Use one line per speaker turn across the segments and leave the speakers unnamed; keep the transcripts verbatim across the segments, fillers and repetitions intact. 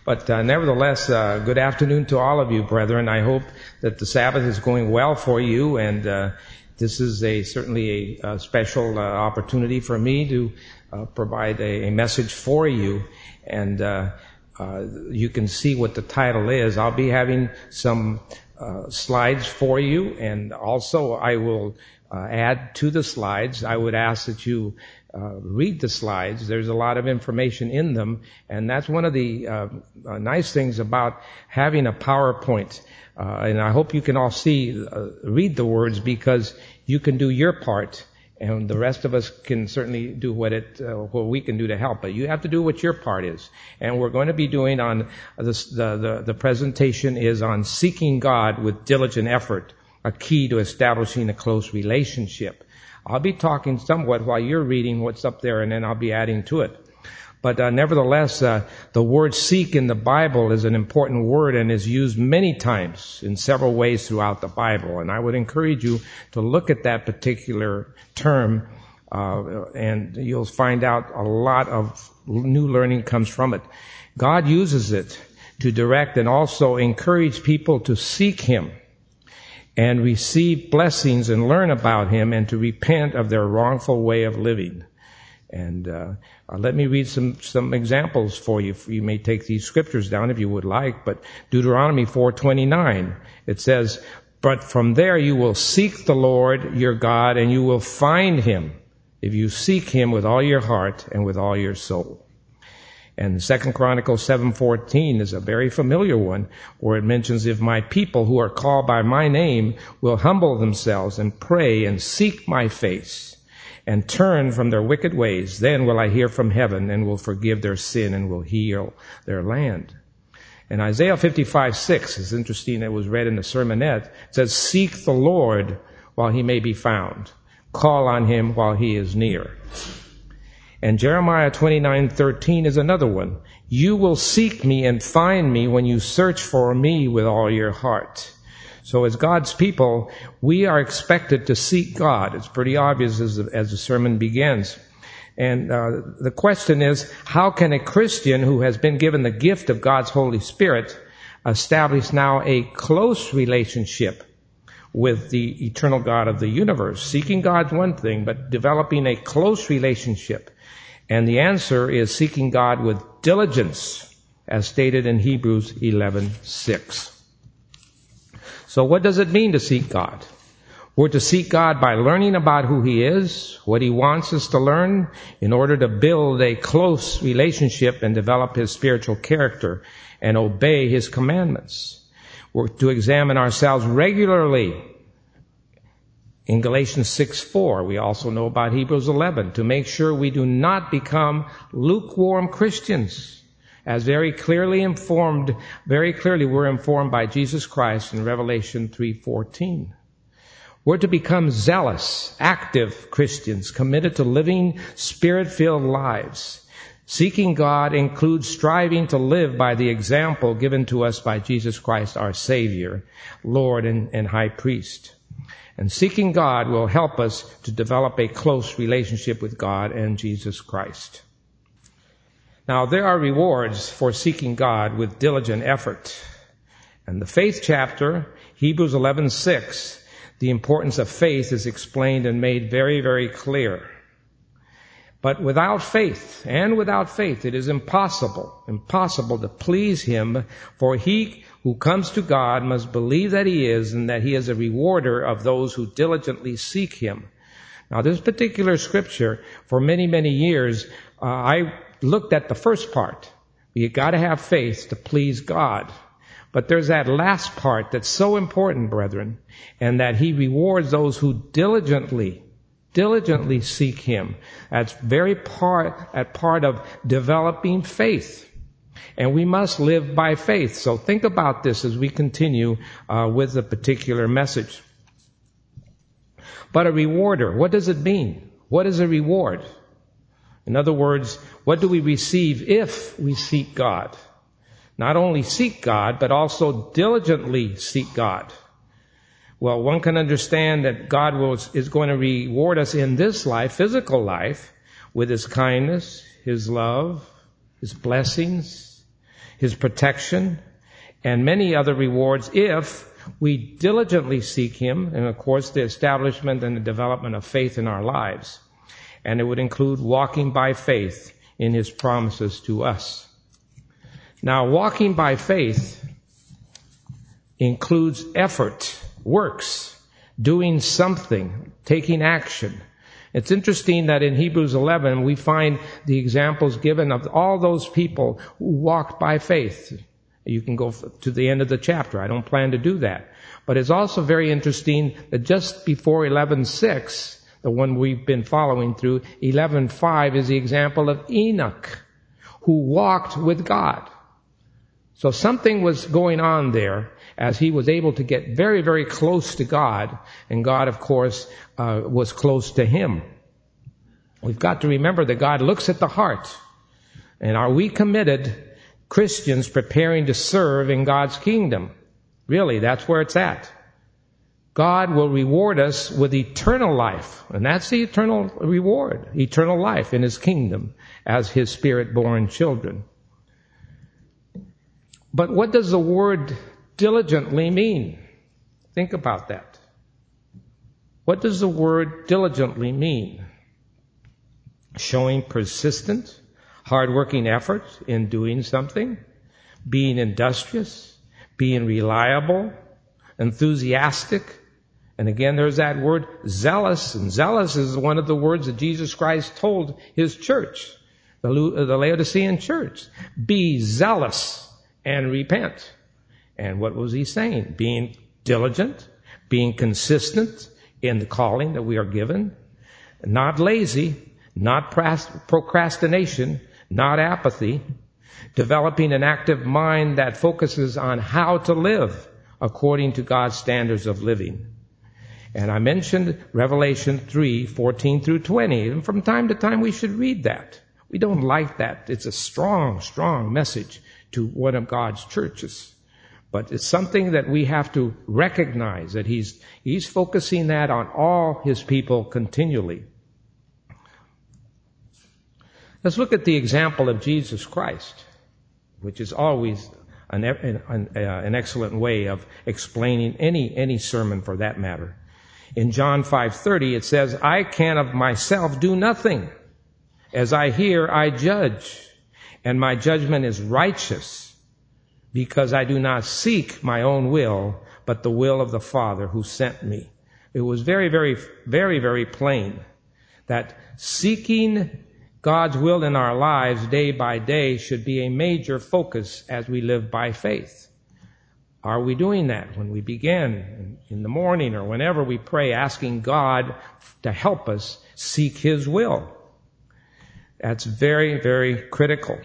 But uh, nevertheless, uh, good afternoon to all of you, brethren. I hope that the Sabbath is going well for you, and uh, this is a certainly a, a special uh, opportunity for me to uh, provide a, a message for you. And uh, uh, you can see what the title is. I'll be having some uh, slides for you, and also I will uh, add to the slides. I would ask that you Uh, read the slides. There's a lot of information in them, and that's one of the uh, uh, nice things about having a PowerPoint. Uh, and I hope you can all see, uh, read the words, because you can do your part, and the rest of us can certainly do what it, uh, what we can do to help. But you have to do what your part is. And we're going to be doing on this, the, the the presentation is on seeking God with diligent effort, a key to establishing a close relationship. I'll be talking somewhat while you're reading what's up there, and then I'll be adding to it. But uh, nevertheless, uh, the word seek in the Bible is an important word and is used many times in several ways throughout the Bible. And I would encourage you to look at that particular term, uh, and you'll find out a lot of new learning comes from it. God uses it to direct and also encourage people to seek Him and receive blessings and learn about Him, and to repent of their wrongful way of living. And uh, uh, let me read some some examples for you. You may take these scriptures down if you would like, but Deuteronomy four twenty-nine, it says, "But from there you will seek the Lord your God, and you will find Him if you seek Him with all your heart and with all your soul." And Second Chronicles seven fourteen is a very familiar one, where it mentions, "If my people who are called by my name will humble themselves and pray and seek my face and turn from their wicked ways, then will I hear from heaven and will forgive their sin and will heal their land." And Isaiah fifty-five six is interesting. It was read in the sermonette. It says, "Seek the Lord while He may be found. Call on Him while He is near." And Jeremiah twenty-nine thirteen is another one. "You will seek me and find me when you search for me with all your heart." So as God's people, we are expected to seek God. It's pretty obvious as the, as the sermon begins. And uh, the question is, how can a Christian who has been given the gift of God's Holy Spirit establish now a close relationship with the eternal God of the universe? Seeking God's one thing, but developing a close relationship. And the answer is seeking God with diligence, as stated in Hebrews eleven six. So what does it mean to seek God? We're to seek God by learning about who He is, what He wants us to learn, in order to build a close relationship and develop His spiritual character and obey His commandments. We're to examine ourselves regularly. In Galatians six four, we also know about Hebrews eleven, to make sure we do not become lukewarm Christians. As very clearly informed, very clearly we're informed by Jesus Christ in Revelation three fourteen. We're to become zealous, active Christians, committed to living Spirit-filled lives. Seeking God includes striving to live by the example given to us by Jesus Christ, our Savior, Lord, and, and High Priest. And seeking God will help us to develop a close relationship with God and Jesus Christ. Now, there are rewards for seeking God with diligent effort. And the faith chapter, Hebrews eleven six, the importance of faith is explained and made very, very clear. But without faith, and without faith, it is impossible, impossible to please Him, for he who comes to God must believe that He is, and that He is a rewarder of those who diligently seek Him. Now, this particular scripture, for many, many years, uh, I looked at the first part. You got to have faith to please God. But there's that last part that's so important, brethren, and that He rewards those who diligently Diligently seek Him. That's very part, at part of developing faith. And we must live by faith. So think about this as we continue uh, with the particular message. But a rewarder, what does it mean? What is a reward? In other words, what do we receive if we seek God? Not only seek God, but also diligently seek God. Well, one can understand that God will, is going to reward us in this life, physical life, with His kindness, His love, His blessings, His protection, and many other rewards if we diligently seek Him, and of course the establishment and the development of faith in our lives. And it would include walking by faith in His promises to us. Now, walking by faith includes effort, works, doing something, taking action. It's interesting that in Hebrews eleven we find the examples given of all those people who walked by faith. You can go to the end of the chapter. I don't plan to do that. But it's also very interesting that just before eleven six, the one we've been following through, eleven five is the example of Enoch, who walked with God. So something was going on there as he was able to get very, very close to God, and God, of course, uh, was close to him. We've got to remember that God looks at the heart. And are we committed Christians preparing to serve in God's kingdom? Really, that's where it's at. God will reward us with eternal life, and that's the eternal reward, eternal life in His kingdom as His Spirit-born children. But what does the word diligently mean? Think about that. What does the word diligently mean? Showing persistent, hard-working effort in doing something, being industrious, being reliable, enthusiastic, and again there's that word zealous, and zealous is one of the words that Jesus Christ told His church, the Laodicean church. Be zealous and repent. And what was He saying? Being diligent, being consistent in the calling that we are given, not lazy, not procrastination, not apathy, developing an active mind that focuses on how to live according to God's standards of living. And I mentioned Revelation three, fourteen through twenty, and from time to time we should read that. We don't like that. It's a strong, strong message to one of God's churches. But it's something that we have to recognize, that He's, He's focusing that on all His people continually. Let's look at the example of Jesus Christ, which is always an, an, an excellent way of explaining any, any sermon for that matter. In John five thirty it says, I can of myself do nothing. As I hear, I judge, and my judgment is righteous, because I do not seek my own will, but the will of the Father who sent me. It was very, very, very, very plain that seeking God's will in our lives day by day should be a major focus as we live by faith. Are we doing that when we begin in the morning or whenever we pray, asking God to help us seek His will? That's very, very critical.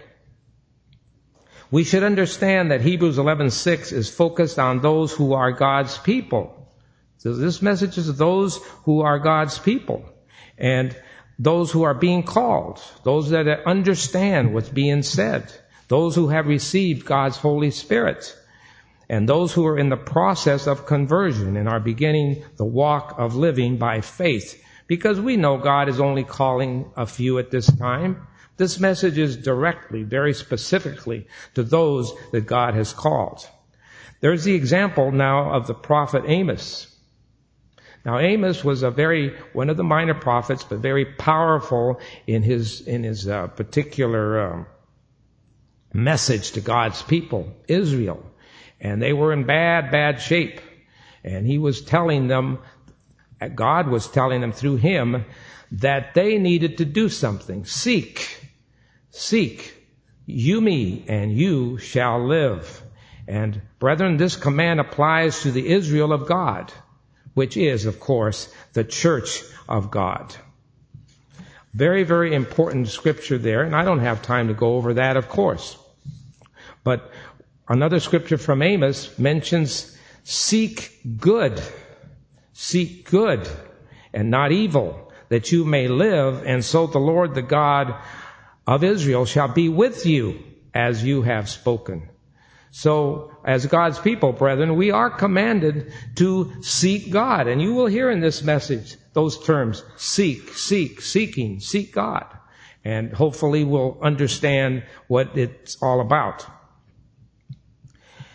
We should understand that Hebrews eleven six is focused on those who are God's people. So this message is those who are God's people, and those who are being called, those that understand what's being said, those who have received God's Holy Spirit, and those who are in the process of conversion and are beginning the walk of living by faith. Because we know God is only calling a few at this time. This message is directly, very specifically, to those that God has called. There's the example now of the prophet Amos. Now Amos was a very, one of the minor prophets, but very powerful in his, in his uh, particular um, message to God's people, Israel. And they were in bad, bad shape. And he was telling them, God was telling them through him, that they needed to do something. Seek. Seek. You me, and you shall live. And brethren, this command applies to the Israel of God, which is, of course, the church of God. Very, very important scripture there, and I don't have time to go over that, of course. But another scripture from Amos mentions, seek good. Seek good and not evil, that you may live, and so the Lord, the God of Israel, shall be with you as you have spoken. So, as God's people, brethren, we are commanded to seek God. And you will hear in this message those terms, seek, seek, seeking, seek God. And hopefully we'll understand what it's all about.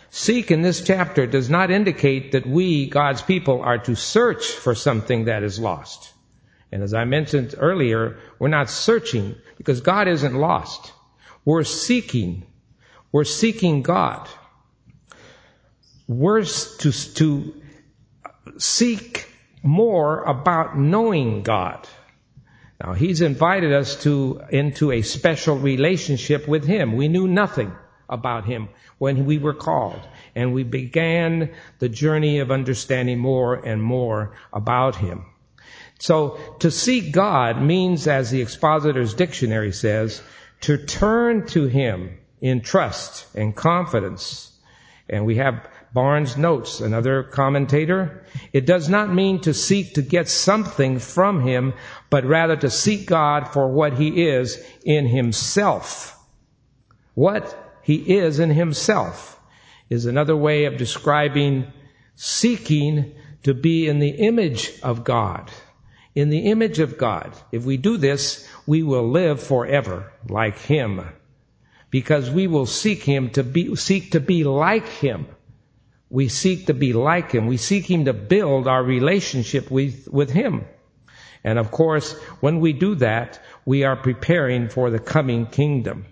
Seek in this chapter does not indicate that we, God's people, are to search for something that is lost. And as I mentioned earlier, we're not searching because God isn't lost. We're seeking. We're seeking God. We're to, to seek more about knowing God. Now, He's invited us to into a special relationship with Him. We knew nothing about Him when we were called, and we began the journey of understanding more and more about Him. So, to seek God means, as the Expositor's Dictionary says, to turn to Him in trust and confidence. And we have Barnes' notes, another commentator. It does not mean to seek to get something from Him, but rather to seek God for what He is in Himself. What He is in Himself is another way of describing seeking to be in the image of God. In the image of God. If we do this, we will live forever like Him. Because we will seek Him to be, seek to be like Him. We seek to be like Him. We seek Him to build our relationship with, with Him. And of course, when we do that, we are preparing for the coming kingdom.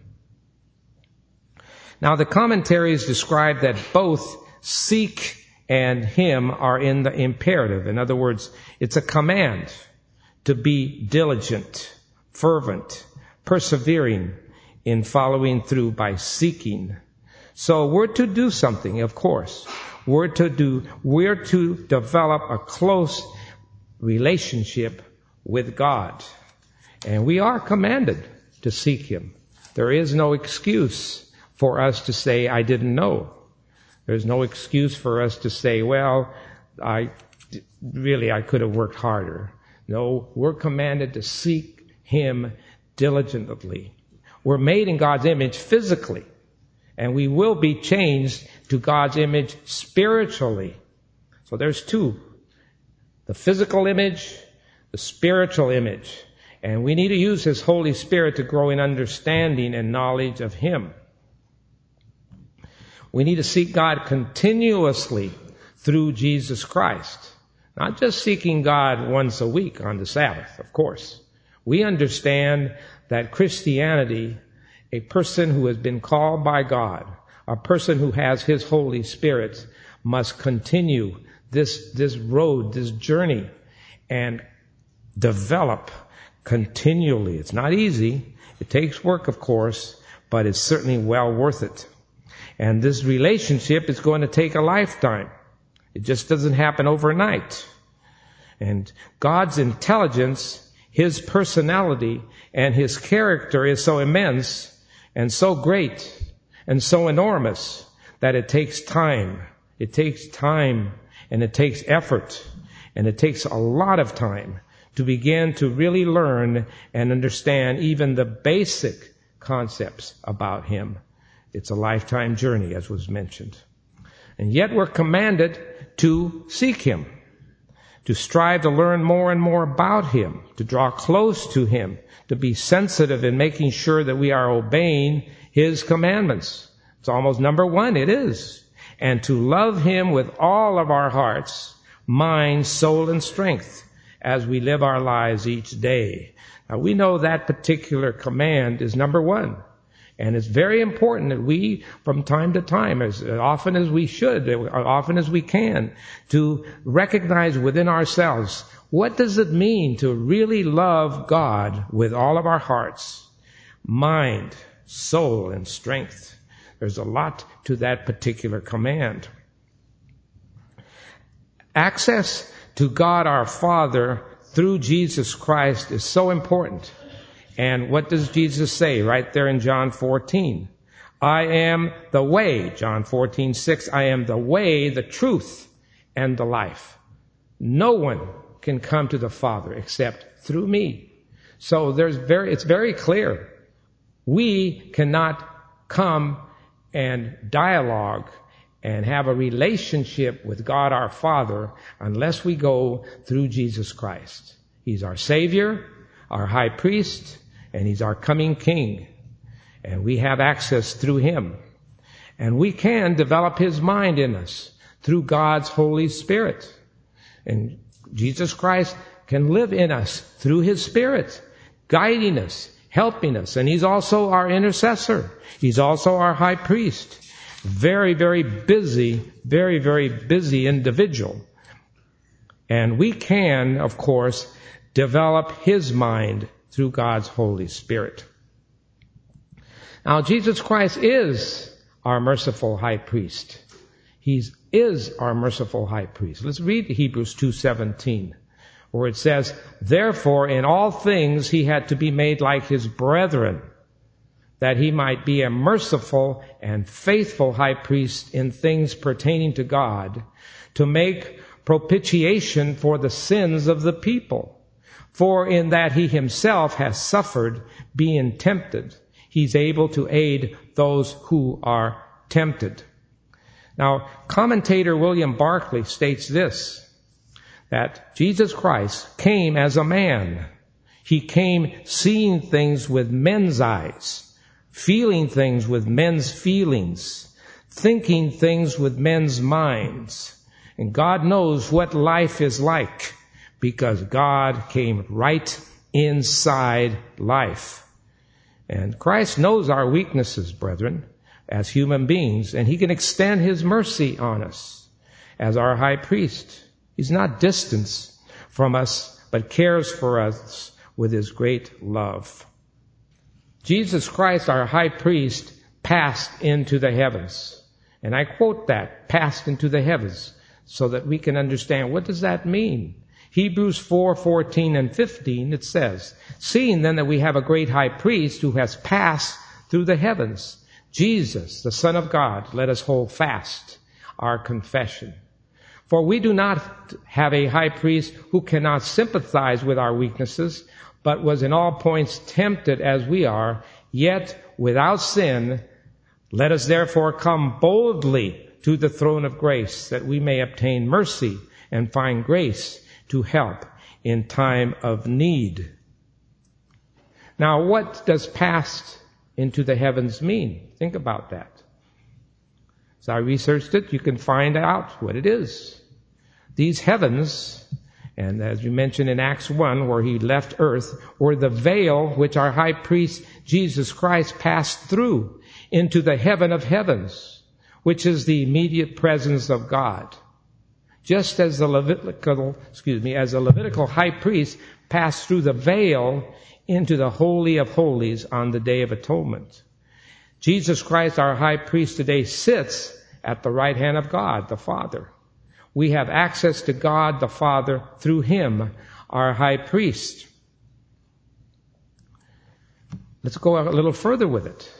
Now, the commentaries describe that both seek and Him are in the imperative. In other words, it's a command to be diligent, fervent, persevering in following through by seeking. So we're to do something, of course. We're to do, we're to develop a close relationship with God. And we are commanded to seek Him. There is no excuse for us to say, I didn't know. There's no excuse for us to say, well, I, really, I could have worked harder. No, we're commanded to seek Him diligently. We're made in God's image physically, and we will be changed to God's image spiritually. So there's two. The physical image, the spiritual image. And we need to use His Holy Spirit to grow in understanding and knowledge of Him. We need to seek God continuously through Jesus Christ. Not just seeking God once a week on the Sabbath, of course. We understand that Christianity, a person who has been called by God, a person who has His Holy Spirit, must continue this, this road, this journey, and develop continually. It's not easy. It takes work, of course, but it's certainly well worth it. And this relationship is going to take a lifetime. It just doesn't happen overnight. And God's intelligence, His personality, and His character is so immense and so great and so enormous that it takes time. It takes time and it takes effort and it takes a lot of time to begin to really learn and understand even the basic concepts about Him. It's a lifetime journey, as was mentioned. And yet we're commanded to seek Him, to strive to learn more and more about Him, to draw close to Him, to be sensitive in making sure that we are obeying His commandments. It's almost number one, it is. And to love Him with all of our hearts, mind, soul, and strength as we live our lives each day. Now we know that particular command is number one. And it's very important that we, from time to time, as often as we should, as often as we can, to recognize within ourselves, what does it mean to really love God with all of our hearts, mind, soul, and strength? There's a lot to that particular command. Access to God our Father through Jesus Christ is so important. And what does Jesus say right there in John fourteen? I am the way, John fourteen six, I am the way, the truth, and the life. No one can come to the Father except through me. So there's very, it's very clear. We cannot come and dialogue and have a relationship with God our Father unless we go through Jesus Christ. He's our Savior, our High Priest, and He's our coming King. And we have access through Him. And we can develop His mind in us through God's Holy Spirit. And Jesus Christ can live in us through His Spirit, guiding us, helping us. And He's also our intercessor. He's also our high priest. Very, very busy, very, very busy individual. And we can, of course, develop His mind through God's Holy Spirit. Now, Jesus Christ is our merciful high priest. He is our merciful high priest. Let's read Hebrews two seventeen, where it says, "Therefore, in all things He had to be made like His brethren, that He might be a merciful and faithful high priest in things pertaining to God, to make propitiation for the sins of the people. For in that He Himself has suffered, being tempted, He's able to aid those who are tempted." Now, commentator William Barclay states this, that Jesus Christ came as a man. He came seeing things with men's eyes, feeling things with men's feelings, thinking things with men's minds. And God knows what life is like, because God came right inside life. And Christ knows our weaknesses, brethren, as human beings, and He can extend His mercy on us as our high priest. He's not distant from us, but cares for us with His great love. Jesus Christ, our high priest, passed into the heavens. And I quote that, passed into the heavens, so that we can understand, what does that mean? Hebrews four fourteen and fifteen, it says, "Seeing then that we have a great high priest who has passed through the heavens, Jesus, the Son of God, let us hold fast our confession. For we do not have a high priest who cannot sympathize with our weaknesses, but was in all points tempted as we are, yet without sin. Let us therefore come boldly to the throne of grace, that we may obtain mercy and find grace to help in time of need." Now, what does passed into the heavens mean? Think about that. As I researched it, you can find out what it is. These heavens, and as you mentioned in Acts one, where He left earth, were the veil which our high priest Jesus Christ passed through into the heaven of heavens, which is the immediate presence of God. Just as the Levitical, excuse me, as the Levitical high priest passed through the veil into the Holy of Holies on the Day of Atonement. Jesus Christ, our high priest today, sits at the right hand of God, the Father. We have access to God, the Father, through Him, our high priest. Let's go a little further with it.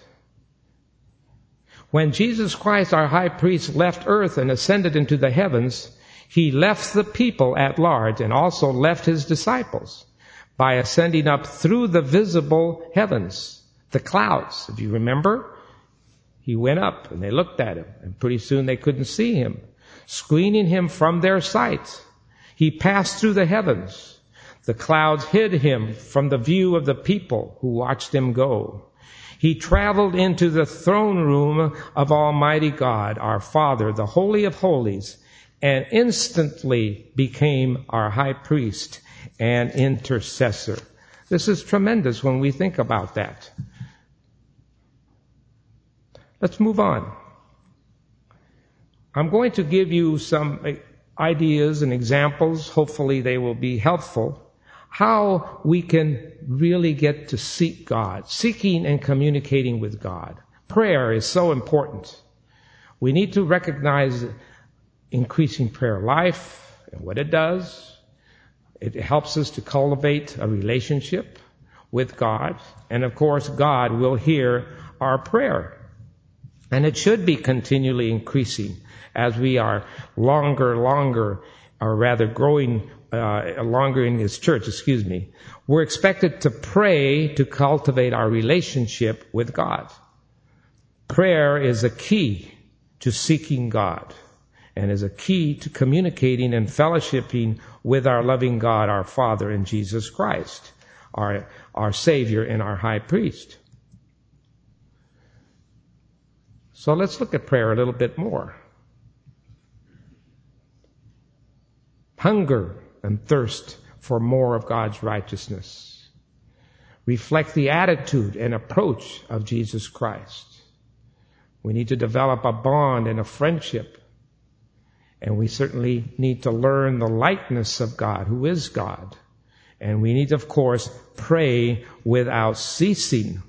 When Jesus Christ, our high priest, left earth and ascended into the heavens, He left the people at large and also left His disciples by ascending up through the visible heavens, the clouds. If you remember, He went up and they looked at Him, and pretty soon they couldn't see Him, screening Him from their sight. He passed through the heavens. The clouds hid Him from the view of the people who watched Him go. He traveled into the throne room of Almighty God, our Father, the Holy of Holies, and instantly became our high priest and intercessor. This is tremendous when we think about that. Let's move on. I'm going to give you some ideas and examples. Hopefully they will be helpful. How we can really get to seek God, seeking and communicating with God. Prayer is so important. We need to recognize increasing prayer life and what it does. It helps us to cultivate a relationship with God. And of course, God will hear our prayer. And it should be continually increasing as we are longer, longer, or rather growing uh, longer in His church, excuse me. We're expected to pray to cultivate our relationship with God. Prayer is a key to seeking God, and is a key to communicating and fellowshipping with our loving God, our Father, and Jesus Christ, our, our Savior and our High Priest. So let's look at prayer a little bit more. Hunger and thirst for more of God's righteousness. Reflect the attitude and approach of Jesus Christ. We need to develop a bond and a friendship. And we certainly need to learn the likeness of God, who is God. And we need, of course, pray without ceasing.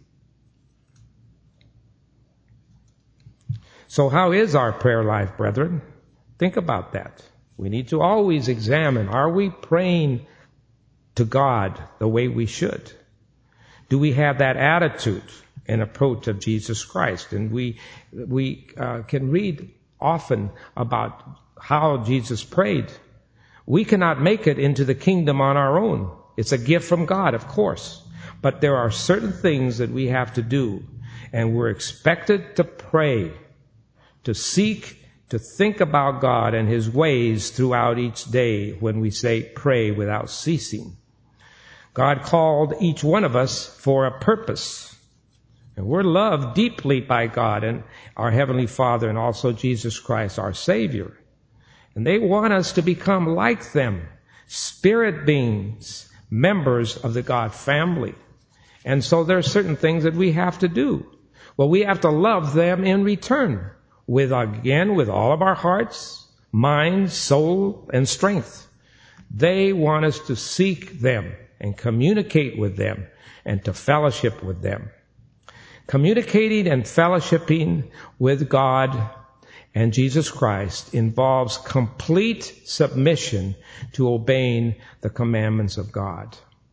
So how is our prayer life, brethren? Think about that. We need to always examine, are we praying to God the way we should? Do we have that attitude and approach of Jesus Christ? And we we uh, can read often about how Jesus prayed. We cannot make it into the kingdom on our own. It's a gift from God, of course. But there are certain things that we have to do. And we're expected to pray, to seek, to think about God and His ways throughout each day when we say pray without ceasing. God called each one of us for a purpose. And we're loved deeply by God and our Heavenly Father and also Jesus Christ, our Savior. And they want us to become like them, spirit beings, members of the God family. And so there are certain things that we have to do. Well, we have to love them in return, with, again, with all of our hearts, mind, soul, and strength. They want us to seek them and communicate with them and to fellowship with them. Communicating and fellowshipping with God and Jesus Christ involves complete submission to obeying the commandments of God.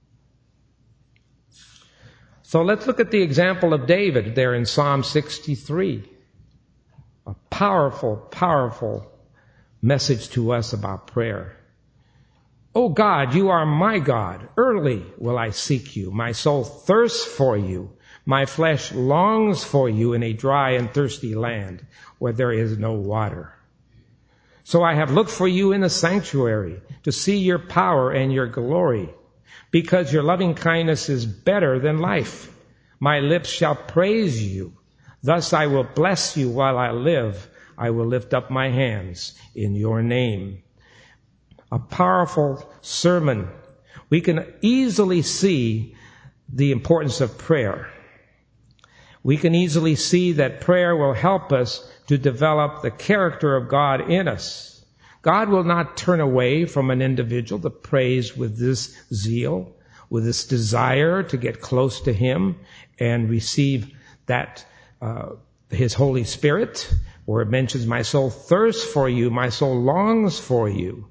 So let's look at the example of David there in Psalm sixty-three. A powerful, powerful message to us about prayer. Oh God, you are my God. Early will I seek you. My soul thirsts for you. My flesh longs for you in a dry and thirsty land where there is no water. So I have looked for you in the sanctuary to see your power and your glory, because your loving kindness is better than life. My lips shall praise you. Thus I will bless you while I live. I will lift up my hands in your name. A powerful sermon. We can easily see the importance of prayer. We can easily see that prayer will help us to develop the character of God in us. God will not turn away from an individual that prays with this zeal, with this desire to get close to Him and receive that, uh, His Holy Spirit, where it mentions, my soul thirsts for you, my soul longs for you.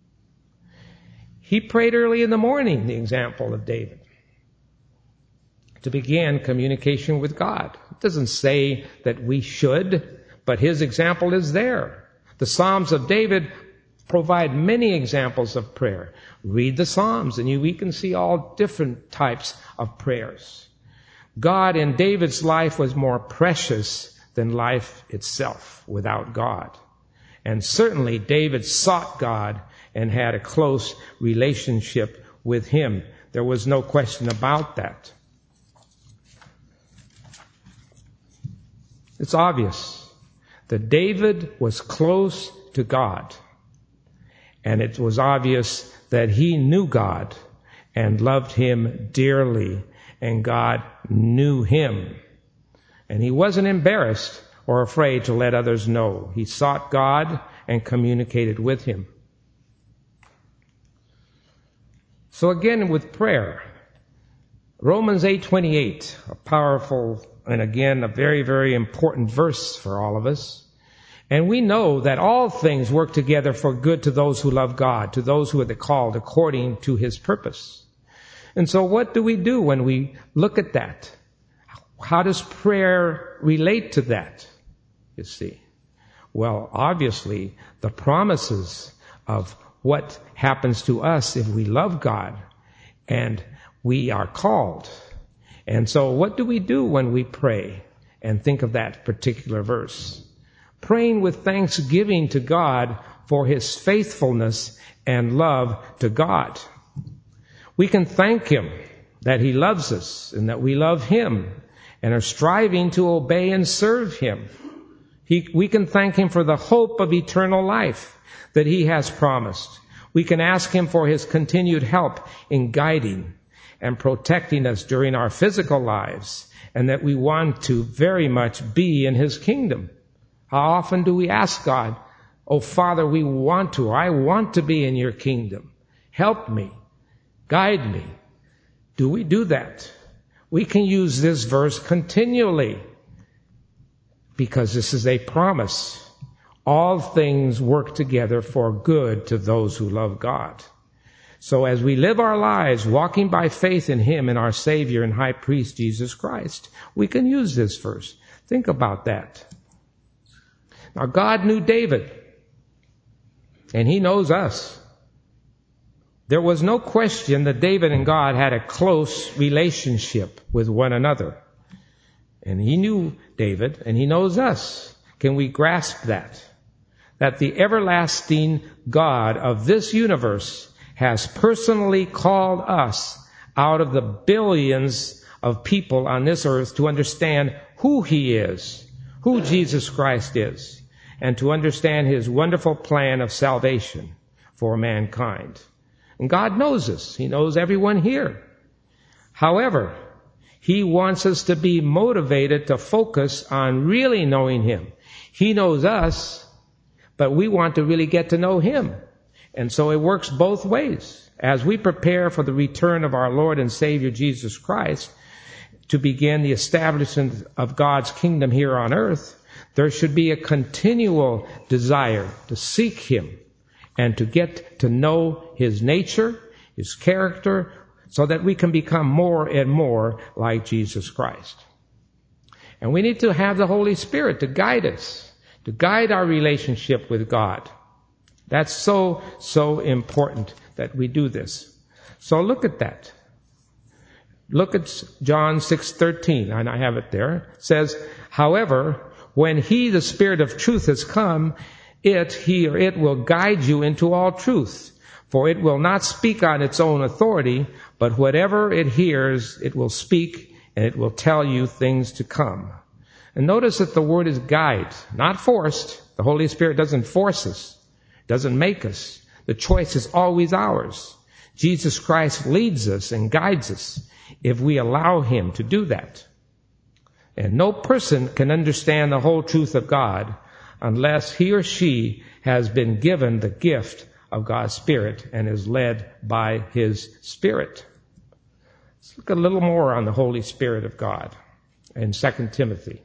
He prayed early in the morning, the example of David, to begin communication with God. It doesn't say that we should, but his example is there. The Psalms of David provide many examples of prayer. Read the Psalms and you, we can see all different types of prayers. God in David's life was more precious than life itself without God. And certainly David sought God and had a close relationship with Him. There was no question about that. It's obvious that David was close to God. And it was obvious that he knew God and loved Him dearly. And God knew him. And he wasn't embarrassed or afraid to let others know. He sought God and communicated with Him. So again, with prayer, Romans eight twenty-eight, a powerful and again a very, very important verse for all of us. And we know that all things work together for good to those who love God, to those who are called according to His purpose. And so what do we do when we look at that? How does prayer relate to that, you see? Well, obviously, the promises of what happens to us if we love God and we are called. And so what do we do when we pray and think of that particular verse? Praying with thanksgiving to God for His faithfulness and love to God. We can thank Him that He loves us and that we love Him and are striving to obey and serve Him. He, we can thank Him for the hope of eternal life that He has promised. We can ask Him for His continued help in guiding and protecting us during our physical lives, and that we want to very much be in His kingdom. How often do we ask God, "Oh, Father, we want to. I want to be in your kingdom. Help me. Guide me." Do we do that? We can use this verse continually because this is a promise. All things work together for good to those who love God. So as we live our lives walking by faith in Him and our Savior and High Priest Jesus Christ, we can use this verse. Think about that. Now, God knew David, and He knows us. There was no question that David and God had a close relationship with one another. And He knew David, and He knows us. Can we grasp that? That the everlasting God of this universe has personally called us out of the billions of people on this earth to understand who He is, who Jesus Christ is, and to understand His wonderful plan of salvation for mankind. And God knows us. He knows everyone here. However, He wants us to be motivated to focus on really knowing Him. He knows us, but we want to really get to know Him. And so it works both ways. As we prepare for the return of our Lord and Savior Jesus Christ to begin the establishment of God's kingdom here on earth, there should be a continual desire to seek Him and to get to know His nature, His character, so that we can become more and more like Jesus Christ. And we need to have the Holy Spirit to guide us, to guide our relationship with God. That's so, so important that we do this. So look at that. Look at John six thirteen, and I have it there. It says, "However, when He, the Spirit of truth, has come, it, He or it will guide you into all truth. For it will not speak on its own authority, but whatever it hears, it will speak, and it will tell you things to come." And notice that the word is guide, not forced. The Holy Spirit doesn't force us, doesn't make us. The choice is always ours. Jesus Christ leads us and guides us if we allow Him to do that. And no person can understand the whole truth of God unless he or she has been given the gift of God's Spirit and is led by His Spirit. Let's look a little more on the Holy Spirit of God in Second Timothy.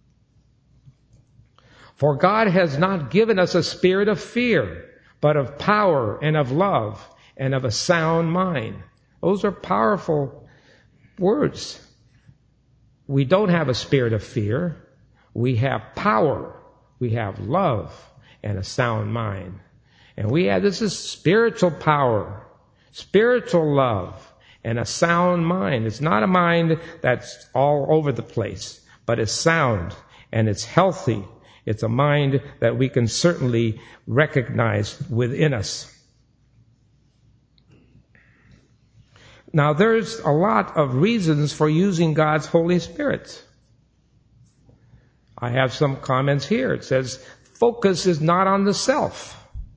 "For God has not given us a spirit of fear, but of power and of love and of a sound mind." Those are powerful words. We don't have a spirit of fear. We have power. We have love and a sound mind. And we have, this is spiritual power, spiritual love, and a sound mind. It's not a mind that's all over the place, but it's sound and it's healthy. It's a mind that we can certainly recognize within us. Now, there's a lot of reasons for using God's Holy Spirit. I have some comments here. It says, focus is not on the self.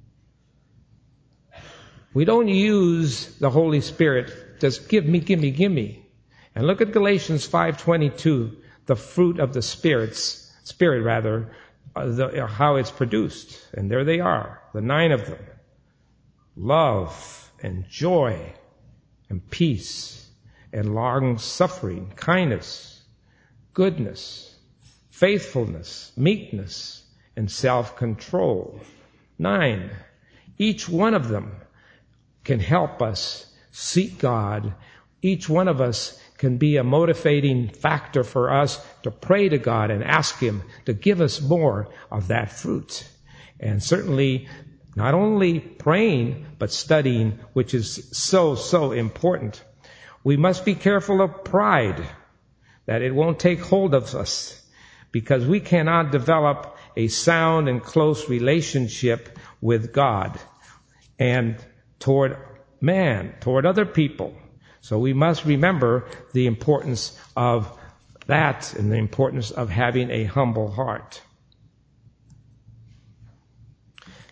We don't use the Holy Spirit, just give me, give me, give me. And look at Galatians five twenty-two, the fruit of the Spirit's, Spirit rather, uh, the, uh, how it's produced. And there they are, the nine of them. Love and joy and peace and long suffering, kindness, goodness, faithfulness, meekness, and self-control. Nine. Each one of them can help us seek God. Each one of us can be a motivating factor for us to pray to God and ask Him to give us more of that fruit. And certainly not only praying, but studying, which is so, so important. We must be careful of pride, that it won't take hold of us, because we cannot develop a sound and close relationship with God and toward man, toward other people. So we must remember the importance of that and the importance of having a humble heart.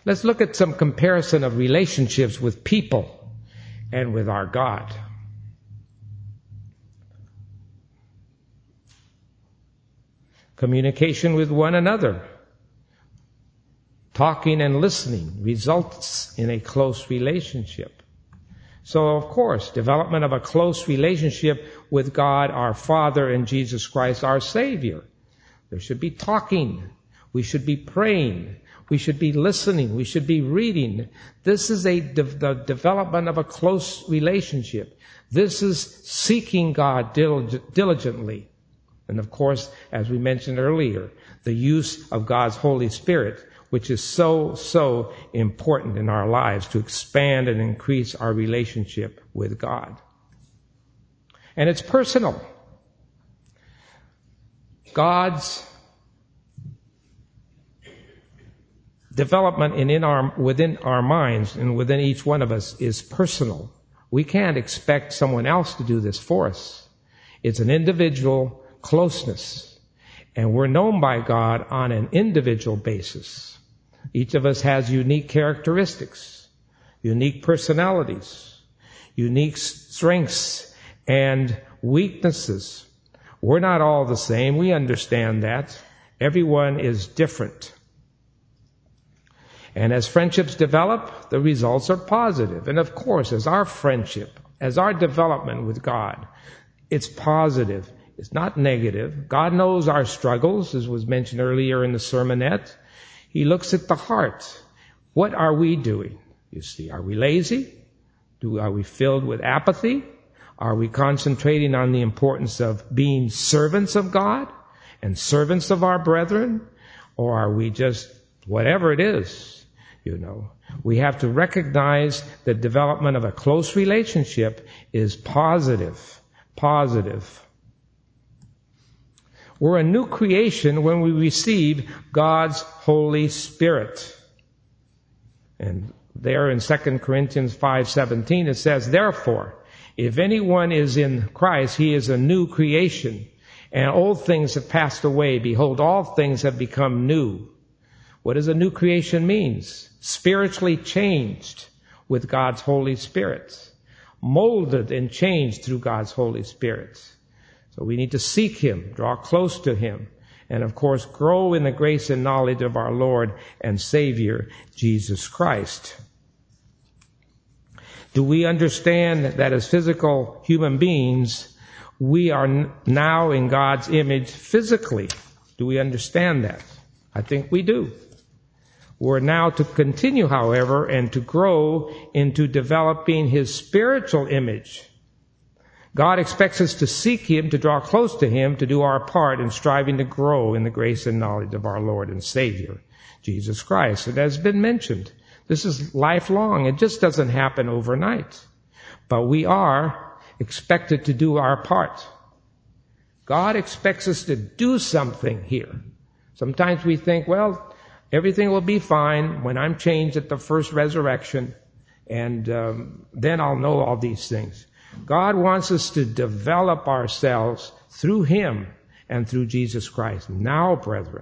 Let's look at some comparison of relationships with people and with our God. Communication with one another, talking and listening, results in a close relationship. So, of course, development of a close relationship with God, our Father, and Jesus Christ, our Savior. There should be talking. We should be praying. We should be listening. We should be reading. This is a de- the development of a close relationship. This is seeking God dil- diligently. And of course, as we mentioned earlier, the use of God's Holy Spirit, which is so, so important in our lives to expand and increase our relationship with God. And it's personal. God's development in, in our, within our minds and within each one of us is personal. We can't expect someone else to do this for us. It's an individual closeness. And we're known by God on an individual basis. Each of us has unique characteristics, unique personalities, unique strengths and weaknesses. We're not all the same. We understand that. Everyone is different. And as friendships develop, the results are positive. And of course, as our friendship, as our development with God, it's positive. It's not negative. God knows our struggles, as was mentioned earlier in the sermonette. He looks at the heart. What are we doing? You see, are we lazy? Do, are we filled with apathy? Are we concentrating on the importance of being servants of God and servants of our brethren? Or are we just whatever it is, you know? We have to recognize the development of a close relationship is positive. Positive. We're a new creation when we receive God's Holy Spirit. And there in Second Corinthians five seventeen it says, therefore, if anyone is in Christ, he is a new creation. And old things have passed away. Behold, all things have become new. What does a new creation mean? Spiritually changed with God's Holy Spirit. Molded and changed through God's Holy Spirit. So we need to seek Him, draw close to Him, and of course grow in the grace and knowledge of our Lord and Savior, Jesus Christ. Do we understand that as physical human beings, we are now in God's image physically? Do we understand that? I think we do. We're now to continue, however, and to grow into developing His spiritual image. God expects us to seek Him, to draw close to Him, to do our part in striving to grow in the grace and knowledge of our Lord and Savior, Jesus Christ. It has been mentioned. This is lifelong. It just doesn't happen overnight. But we are expected to do our part. God expects us to do something here. Sometimes we think, well, everything will be fine when I'm changed at the first resurrection, and um, then I'll know all these things. God wants us to develop ourselves through Him and through Jesus Christ. Now, brethren,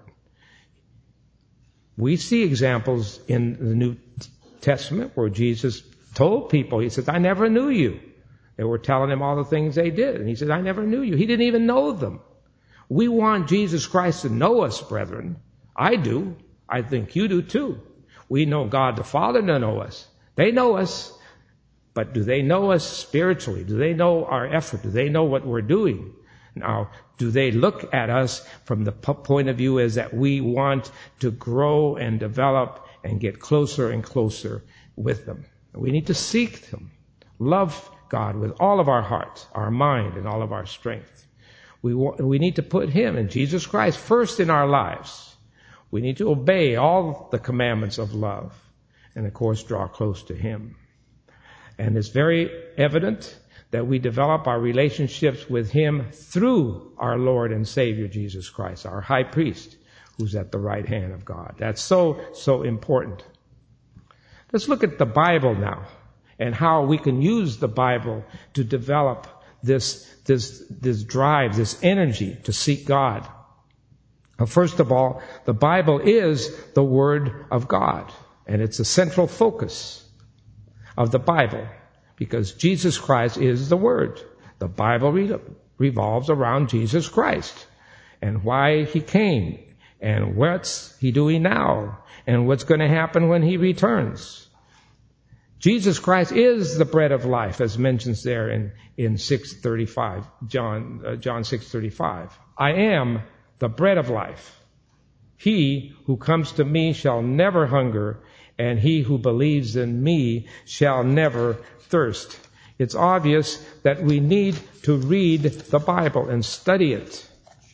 we see examples in the New Testament where Jesus told people, He says, I never knew you. They were telling Him all the things they did. And He said, I never knew you. He didn't even know them. We want Jesus Christ to know us, brethren. I do. I think you do too. We know God the Father to know us. They know us. But do they know us spiritually? Do they know our effort? Do they know what we're doing? Now, do they look at us from the point of view as that we want to grow and develop and get closer and closer with them? We need to seek them. Love God with all of our heart, our mind, and all of our strength. We want, we need to put Him and Jesus Christ first in our lives. We need to obey all the commandments of love and, of course, draw close to Him. And it's very evident that we develop our relationships with Him through our Lord and Savior, Jesus Christ, our high priest, who's at the right hand of God. That's so, so important. Let's look at the Bible now and how we can use the Bible to develop this, this, this drive, this energy to seek God. Now, first of all, the Bible is the Word of God. And it's the central focus of the Bible, because Jesus Christ is the Word. The Bible re- revolves around Jesus Christ and why He came and what's He doing now and what's going to happen when He returns. Jesus Christ is the bread of life, as mentioned there in, in six thirty-five, John, uh, John six thirty-five. I am the bread of life. He who comes to me shall never hunger, and he who believes in me shall never thirst. It's obvious that we need to read the Bible and study it.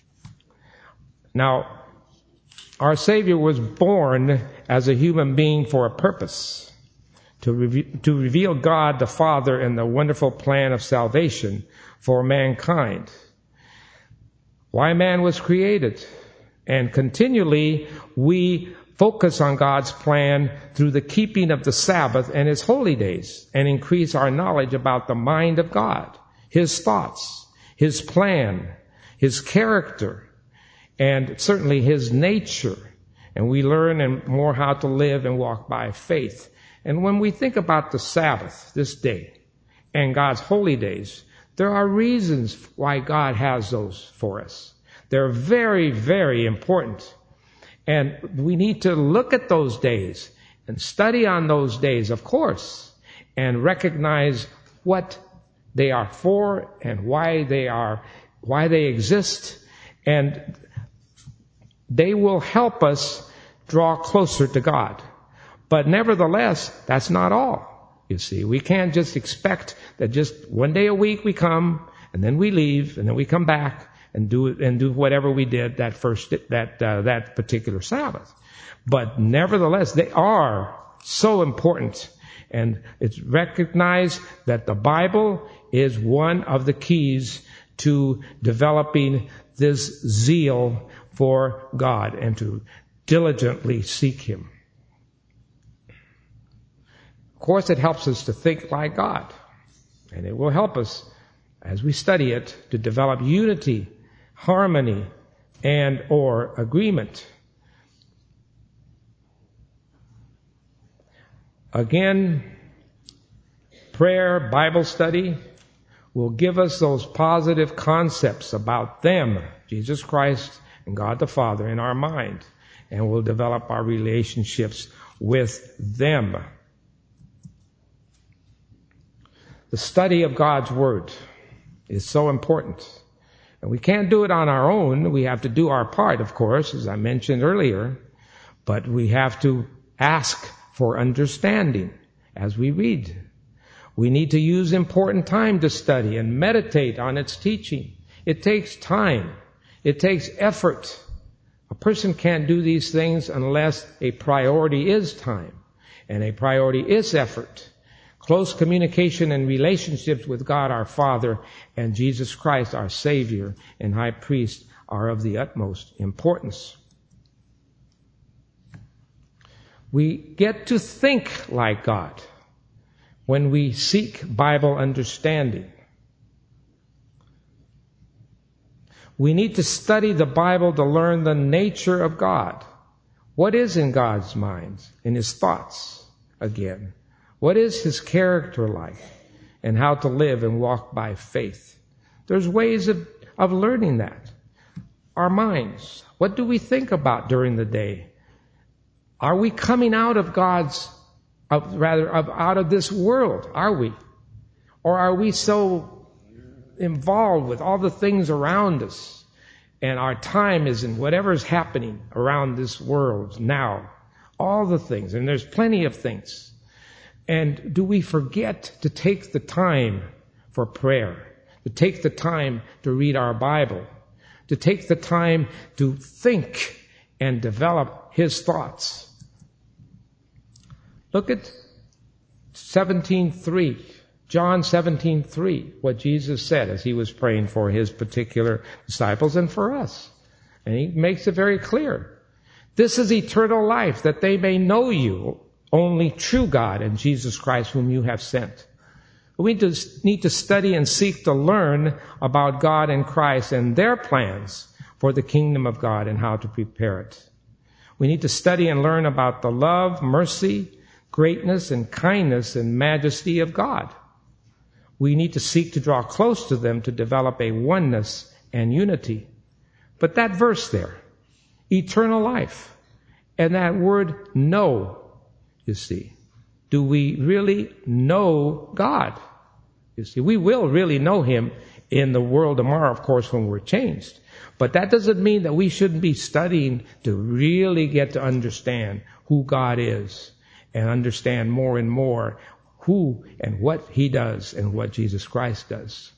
Now, our Savior was born as a human being for a purpose, to, re- to reveal God the Father and the wonderful plan of salvation for mankind. Why man was created. And continually we focus on God's plan through the keeping of the Sabbath and His holy days, and increase our knowledge about the mind of God, His thoughts, His plan, His character, and certainly His nature. And we learn and more how to live and walk by faith. And when we think about the Sabbath, this day, and God's holy days, there are reasons why God has those for us. They're very, very important. And we need to look at those days and study on those days, of course, and recognize what they are for and why they are, why they exist. And they will help us draw closer to God. But nevertheless, that's not all. You see, we can't just expect that just one day a week we come and then we leave and then we come back and do and do whatever we did that first that uh, that particular Sabbath. But nevertheless, they are so important, and it's recognized that the Bible is one of the keys to developing this zeal for God and to diligently seek Him. Of course, it helps us to think like God, and it will help us as we study it to develop unity, harmony, and or agreement. Again, prayer, Bible study will give us those positive concepts about them, Jesus Christ and God the Father, in our mind, and we'll develop our relationships with them. The study of God's Word is so important. And we can't do it on our own. We have to do our part, of course, as I mentioned earlier. But we have to ask for understanding as we read. We need to use important time to study and meditate on its teaching. It takes time. It takes effort. A person can't do these things unless a priority is time, and a priority is effort. Close communication and relationships with God our Father and Jesus Christ our Savior and High Priest are of the utmost importance. We get to think like God when we seek Bible understanding. We need to study the Bible to learn the nature of God. What is in God's mind, in His thoughts, again? What is His character like, and how to live and walk by faith? There's ways of, of learning that. Our minds. What do we think about during the day? Are we coming out of God's, of, rather, of, out of this world? Are we? Or are we so involved with all the things around us, and our time is in whatever is happening around this world now? All the things, and there's plenty of things. And do we forget to take the time for prayer, to take the time to read our Bible, to take the time to think and develop His thoughts? Look at seventeen three, John seventeen three, what Jesus said as He was praying for His particular disciples and for us. And He makes it very clear. This is eternal life, that they may know You, only true God, and Jesus Christ whom You have sent. We need to study and seek to learn about God and Christ and their plans for the kingdom of God and how to prepare it. We need to study and learn about the love, mercy, greatness, and kindness and majesty of God. We need to seek to draw close to them to develop a oneness and unity. But that verse there, eternal life, and that word know, you see, do we really know God? You see, we will really know Him in the world tomorrow, of course, when we're changed. But that doesn't mean that we shouldn't be studying to really get to understand who God is and understand more and more who and what He does and what Jesus Christ does.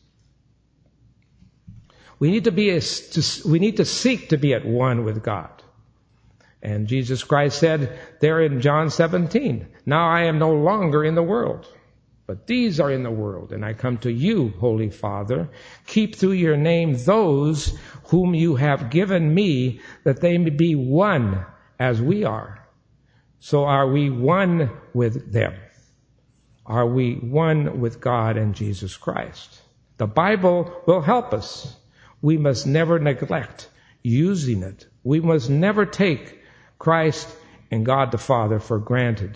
We need to be a, to, we need to seek to be at one with God. And Jesus Christ said there in John seventeen, now I am no longer in the world, but these are in the world, and I come to you, Holy Father. Keep through your name those whom you have given me, that they may be one as we are. So are we one with them? Are we one with God and Jesus Christ? The Bible will help us. We must never neglect using it. We must never take Christ and God the Father for granted.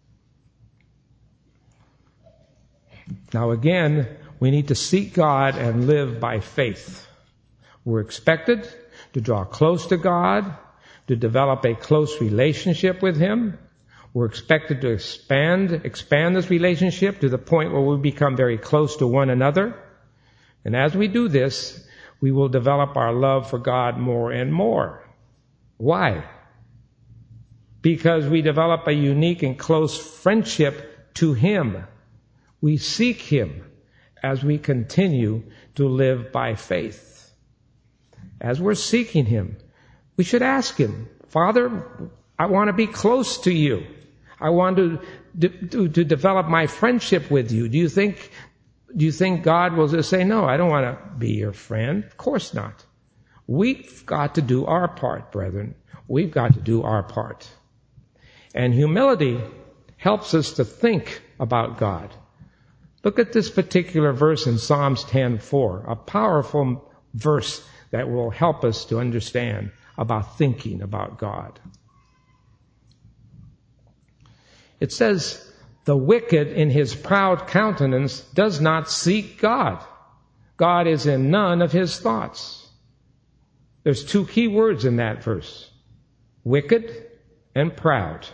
Now again, we need to seek God and live by faith. We're expected to draw close to God, to develop a close relationship with Him. We're expected to expand, expand this relationship to the point where we become very close to one another. And as we do this, we will develop our love for God more and more. Why? Because we develop a unique and close friendship to Him. We seek Him as we continue to live by faith. As we're seeking Him, we should ask Him, Father, I want to be close to you. I want to, to, to develop my friendship with you. Do you think, do you think God will just say, no, I don't want to be your friend? Of course not. We've got to do our part, brethren. We've got to do our part. And humility helps us to think about God. Look at this particular verse in Psalms ten four, a powerful verse that will help us to understand about thinking about God. It says, the wicked in his proud countenance does not seek God. God is in none of his thoughts. There's two key words in that verse. Wicked and proud.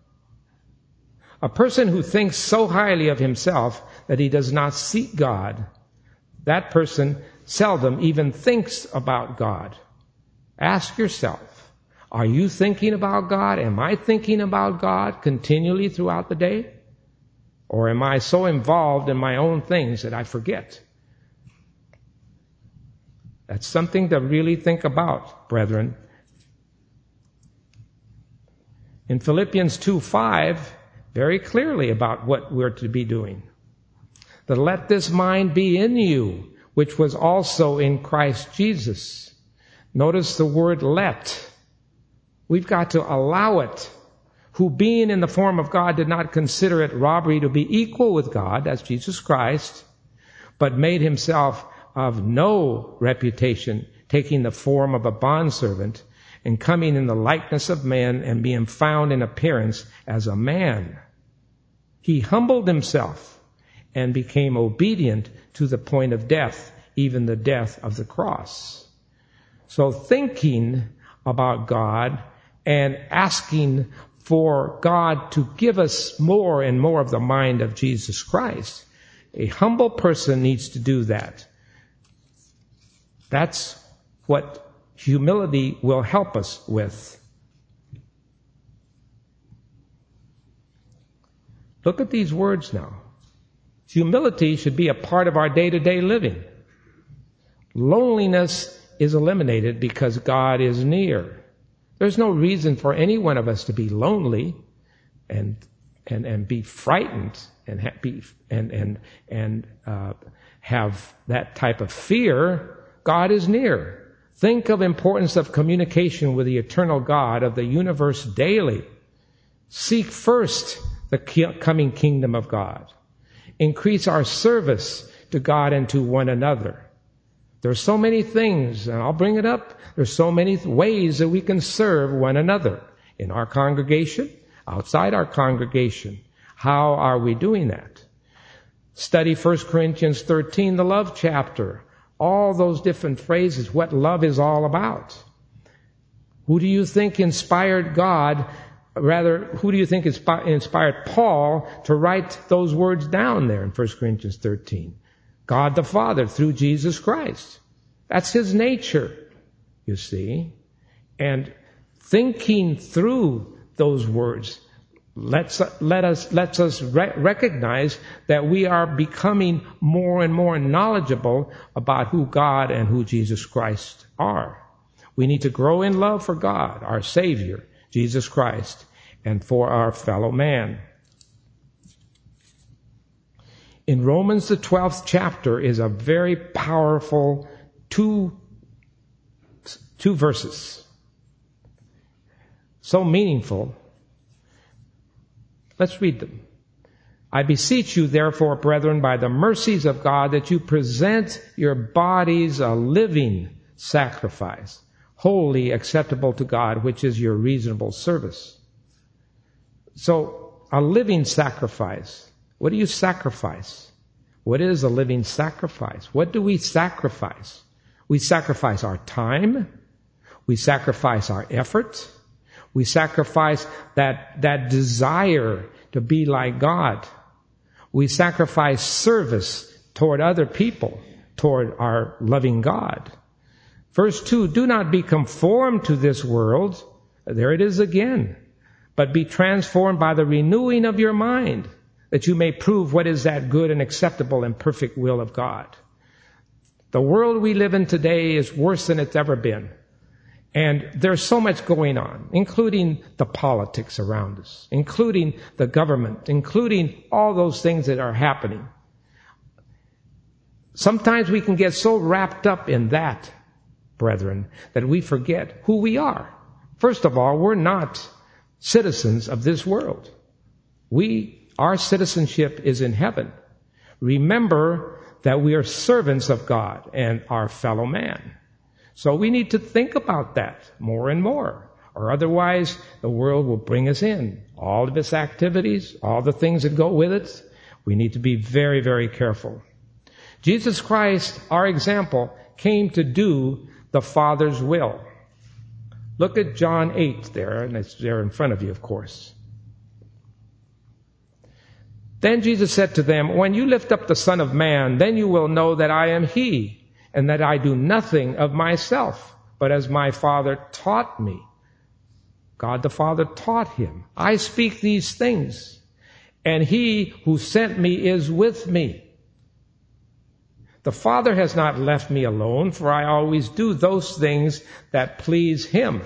A person who thinks so highly of himself that he does not seek God, that person seldom even thinks about God. Ask yourself, are you thinking about God? Am I thinking about God continually throughout the day? Or am I so involved in my own things that I forget? That's something to really think about, brethren. In Philippians two five, very clearly about what we're to be doing. That let this mind be in you, which was also in Christ Jesus. Notice the word let. We've got to allow it. Who being in the form of God did not consider it robbery to be equal with God, that's Jesus Christ, but made himself of no reputation, taking the form of a bondservant and coming in the likeness of man and being found in appearance as a man. He humbled himself and became obedient to the point of death, even the death of the cross. So thinking about God and asking for God to give us more and more of the mind of Jesus Christ, a humble person needs to do that. That's what humility will help us with. Look at these words now. Humility should be a part of our day-to-day living. Loneliness is eliminated because God is near. There's no reason for any one of us to be lonely and and and be frightened and ha- be and and and uh, have that type of fear. God is near. Think of the importance of communication with the eternal God of the universe daily. Seek first the coming kingdom of God. Increase our service to God and to one another. There's so many things, and I'll bring it up. There's so many ways that we can serve one another in our congregation, outside our congregation. How are we doing that? Study First Corinthians thirteen, the love chapter. All those different phrases, what love is all about. Who do you think inspired God, rather, who do you think inspired Paul to write those words down there in First Corinthians thirteen? God the Father through Jesus Christ. That's His nature, you see. And thinking through those words lets, let us, lets us re- recognize that we are becoming more and more knowledgeable about who God and who Jesus Christ are. We need to grow in love for God, our Savior, Jesus Christ, and for our fellow man. In Romans, the twelfth chapter is a very powerful two, two verses. So meaningful. Let's read them. I beseech you, therefore, brethren, by the mercies of God, that you present your bodies a living sacrifice, wholly acceptable to God, which is your reasonable service. So, a living sacrifice. What do you sacrifice? What is a living sacrifice? What do we sacrifice? We sacrifice our time. We sacrifice our effort. We sacrifice that, that desire to be like God. We sacrifice service toward other people, toward our loving God. Verse two, do not be conformed to this world. There it is again. But be transformed by the renewing of your mind, that you may prove what is that good and acceptable and perfect will of God. The world we live in today is worse than it's ever been. And there's so much going on, including the politics around us, including the government, including all those things that are happening. Sometimes we can get so wrapped up in that, brethren, that we forget who we are. First of all, we're not citizens of this world. We, our citizenship is in heaven. Remember that we are servants of God and our fellow man. So we need to think about that more and more, or otherwise the world will bring us in. All of its activities, all the things that go with it, we need to be very, very careful. Jesus Christ, our example, came to do the Father's will. Look at John eight there, and it's there in front of you, of course. Then Jesus said to them, when you lift up the Son of Man, then you will know that I am He, and that I do nothing of myself, but as my Father taught me. God the Father taught Him. I speak these things, and He who sent me is with me. The Father has not left me alone, for I always do those things that please Him.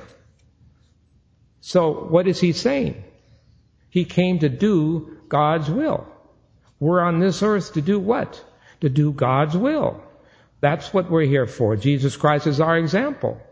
So what is He saying? He came to do God's will. We're on this earth to do what? To do God's will. That's what we're here for. Jesus Christ is our example.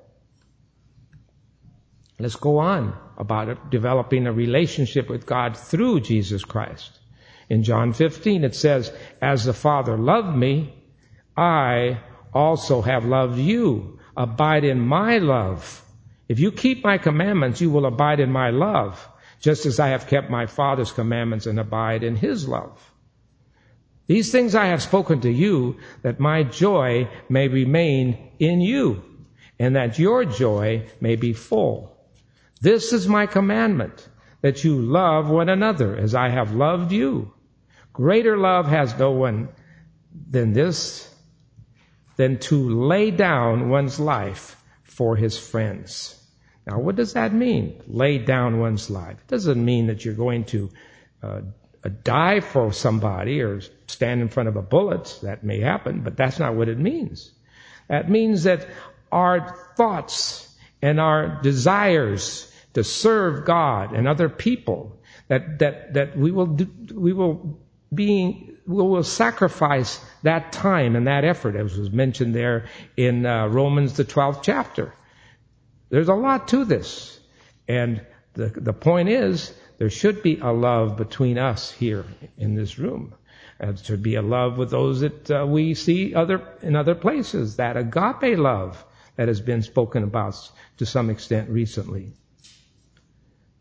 Let's go on about it, developing a relationship with God through Jesus Christ. In John fifteen it says, as the Father loved me, I also have loved you. Abide in my love. If you keep my commandments, you will abide in my love, just as I have kept my Father's commandments and abide in His love. These things I have spoken to you, that my joy may remain in you, and that your joy may be full. This is my commandment, that you love one another as I have loved you. Greater love has no one than this, than to lay down one's life for his friends. Now, what does that mean? Lay down one's life. It doesn't mean that you're going to uh, die for somebody or stand in front of a bullet. That may happen, but that's not what it means. That means that our thoughts and our desires to serve God and other people, that that that we will do, we will be we will sacrifice that time and that effort, as was mentioned there in uh, Romans the twelfth chapter. There's a lot to this, and the the point is, there should be a love between us here in this room. There should be a love with those that uh, we see other in other places, that agape love that has been spoken about to some extent recently.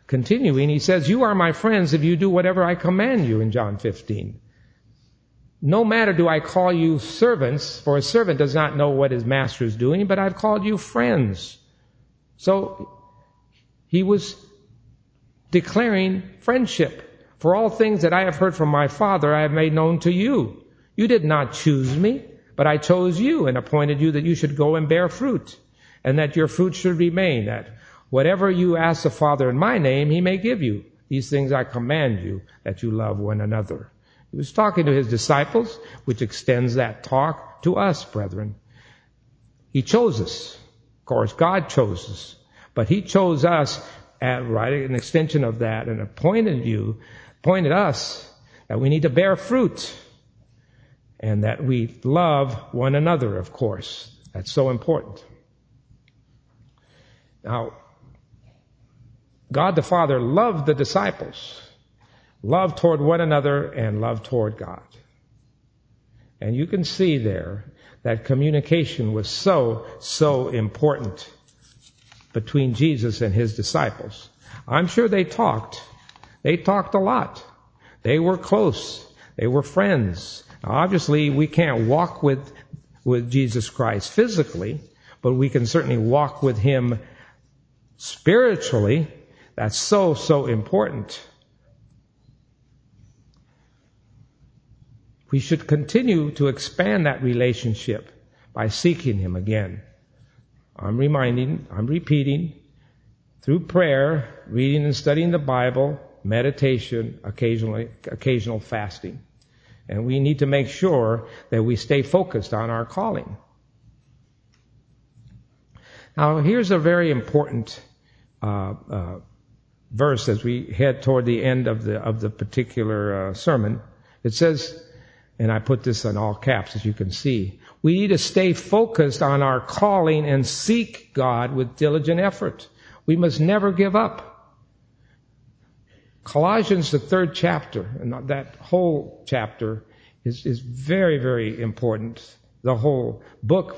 continuing, he says, you are my friends if you do whatever I command you in John fifteen. No matter do I call you servants, for a servant does not know what his master is doing, but I've called you friends. So he was declaring friendship. For all things that I have heard from my Father, I have made known to you. You did not choose me, but I chose you and appointed you that you should go and bear fruit, and that your fruit should remain, that whatever you ask the Father in my name, he may give you. These things I command you, that you love one another. He was talking to his disciples, which extends that talk to us, brethren. He chose us. Of course, God chose us. But he chose us, at, right, an extension of that, and appointed you, appointed us, that we need to bear fruit. And that we love one another, of course. That's so important. Now, God the Father loved the disciples. Love toward one another and love toward God. And you can see there that communication was so, so important between Jesus and his disciples. I'm sure they talked. They talked a lot. They were close. They were friends. Now, obviously, we can't walk with, with Jesus Christ physically, but we can certainly walk with him spiritually. That's so, so important. We should continue to expand that relationship by seeking him again. I'm reminding, I'm repeating, through prayer, reading and studying the Bible, meditation, occasionally, occasional fasting. And we need to make sure that we stay focused on our calling. Now, here's a very important uh, uh, verse as we head toward the end of the of the particular uh, sermon. It says, and I put this in all caps as you can see, we need to stay focused on our calling and seek God with diligent effort. We must never give up. Colossians, the third chapter, and that whole chapter is, is very, very important. The whole book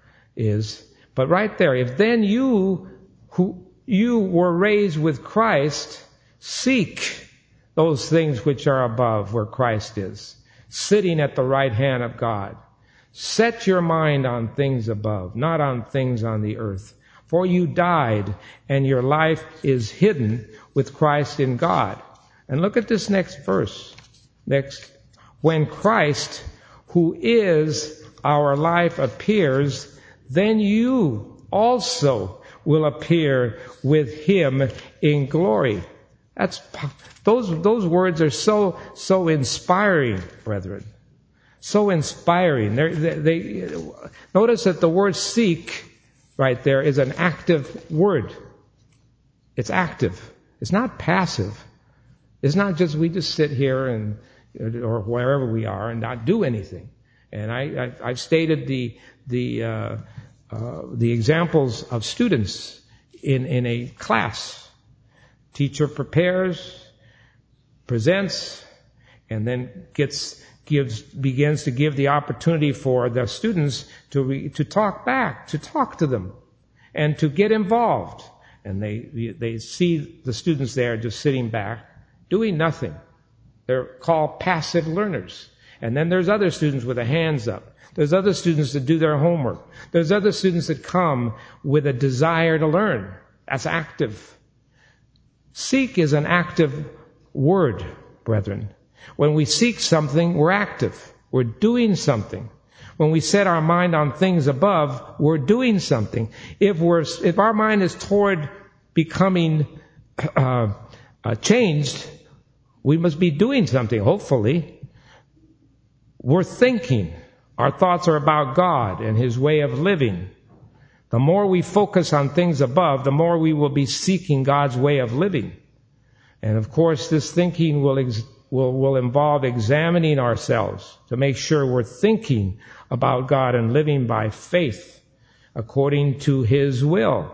is. But right there, if then you who you were raised with Christ, seek those things which are above where Christ is, sitting at the right hand of God. Set your mind on things above, not on things on the earth. For you died, and your life is hidden with Christ in God. And look at this next verse. Next. When Christ, who is our life, appears, then you also will appear with him in glory. That's, those, those words are so, so inspiring, brethren. So inspiring. They're, they, they, notice that the word seek right there is an active word. It's active. It's not passive. It's not just we just sit here and or wherever we are and not do anything. And I, I, I've stated the the uh, uh, the examples of students in in a class. Teacher prepares, presents, and then gets gives begins to give the opportunity for the students to re, to talk back, to talk to them, and to get involved. And they they see the students there just sitting back, doing nothing. They're called passive learners. And then there's other students with their hands up. There's other students that do their homework. There's other students that come with a desire to learn. That's active. Seek is an active word, brethren. When we seek something, we're active. We're doing something. When we set our mind on things above, we're doing something. If we're, if our mind is toward becoming uh, uh, changed, we must be doing something, hopefully. We're thinking. Our thoughts are about God and his way of living. The more we focus on things above, the more we will be seeking God's way of living. And of course, this thinking will, ex- will, will involve examining ourselves to make sure we're thinking about God and living by faith according to his will.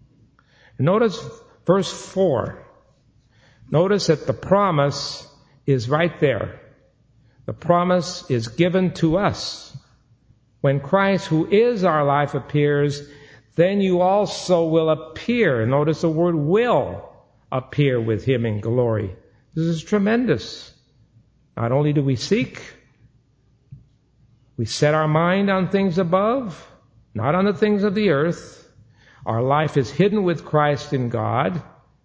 Notice verse four. Notice that the promise is right there. The promise is given to us. When Christ, who is our life, appears, then you also will appear. Notice the word will. appear with Him in glory. This is tremendous. Not only do we seek, we set our mind on things above, not on the things of the earth. Our life is hidden with Christ in God.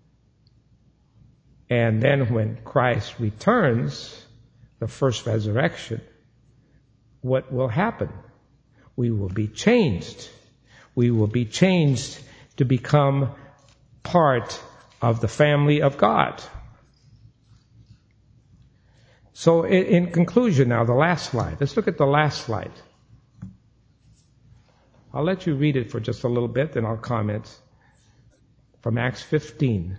And then when Christ returns, the first resurrection, what will happen? We will be changed. We will be changed to become part of the family of God. So in conclusion now, the last slide. Let's look at the last slide. I'll let you read it for just a little bit, then I'll comment. From Acts fifteen.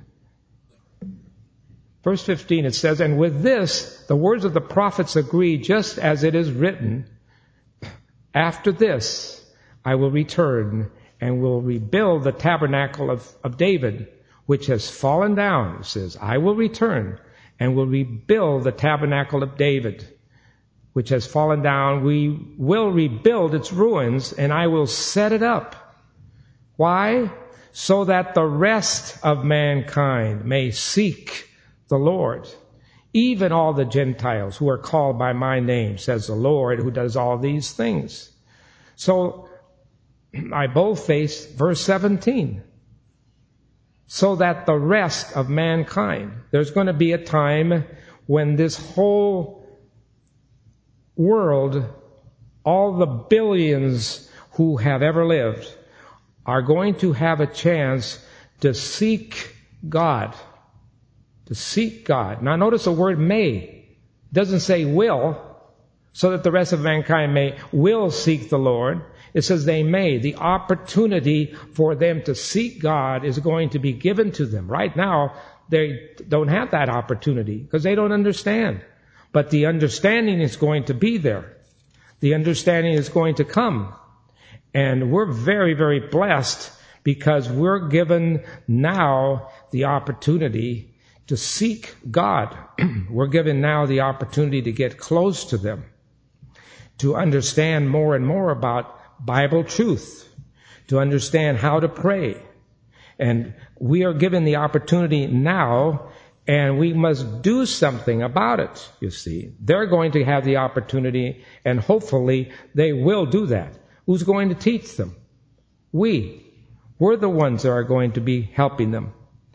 Verse fifteen, it says, "And with this, the words of the prophets agree, just as it is written, after this, I will return and will rebuild the tabernacle of, of David, which has fallen down." It says, "I will return and will rebuild the tabernacle of David, which has fallen down. We will rebuild its ruins, and I will set it up." Why? "So that the rest of mankind may seek the Lord, even all the Gentiles who are called by my name, says the Lord, who does all these things." So I boldface verse seventeen. So that the rest of mankind. There's going to be a time when this whole world, all the billions who have ever lived, are going to have a chance to seek God. To seek God. Now notice the word may. It doesn't say will, so that the rest of mankind may will seek the Lord. It says they may. The opportunity for them to seek God is going to be given to them. Right now, they don't have that opportunity because they don't understand. But the understanding is going to be there. The understanding is going to come. And we're very, very blessed because we're given now the opportunity to seek God. We're given now the opportunity to get close to them, to understand more and more about Bible truth, to understand how to pray. And we are given the opportunity now, and we must do something about it, you see. They're going to have the opportunity, and hopefully they will do that. Who's going to teach them? We. We're the ones that are going to be helping them.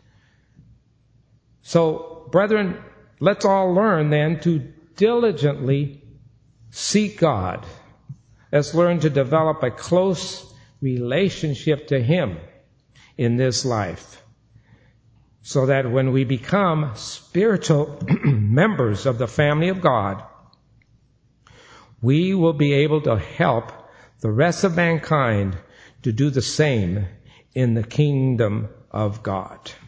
So, brethren, let's all learn then to diligently seek God. Let's learn to develop a close relationship to Him in this life, so that when we become spiritual members of the family of God, we will be able to help the rest of mankind to do the same in the kingdom of God.